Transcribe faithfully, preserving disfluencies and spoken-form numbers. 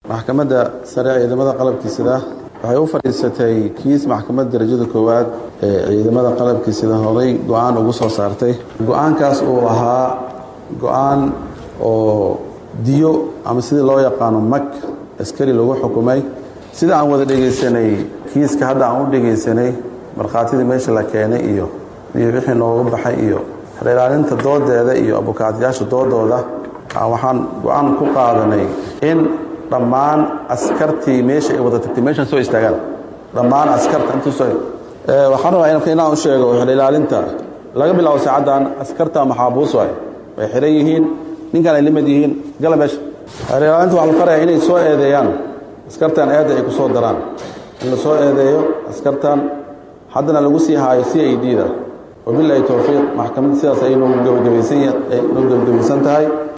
maxkamadda sare ee ciidamada qalabka sida waxay u fadhiisatay kiis maxkamadda darajada koowaad ee ciidamada qalabka sida horay go'aan ugu soo saartay go'aankaas oo ahaa go'aan oo diyo ama sidii loo yaqaano mag askari lagu xukumay sida aan wada dhageysanay kiiska hadda aan u dhageysanay marxaatidii meesha la keenay iyo iyo wixii nooga baxay iyo ilaalinta doodeeda iyo abukaatyaasha doodooda waxaan go'aan ku qaadanay in dhammaan askartii meesha ay wada tagtay meeshan soo istaagaan dhammaan askarta inta soo ee waxaan rabaa inaan u sheego wixii ilaalinta laga bilaabo saacadan askarta maxaabuus way way xiran yihiin ninkan ay limad yihiin galabash ilaalinta waxa la faray inay soo eedeeyaan askartan eed ay ku soo daraan in la soo eedeeyo askartan haddana lagu sii haayo C I D da wabillahi tawfiiq maxkamadda sidaas ay noo gabagabaysan tahay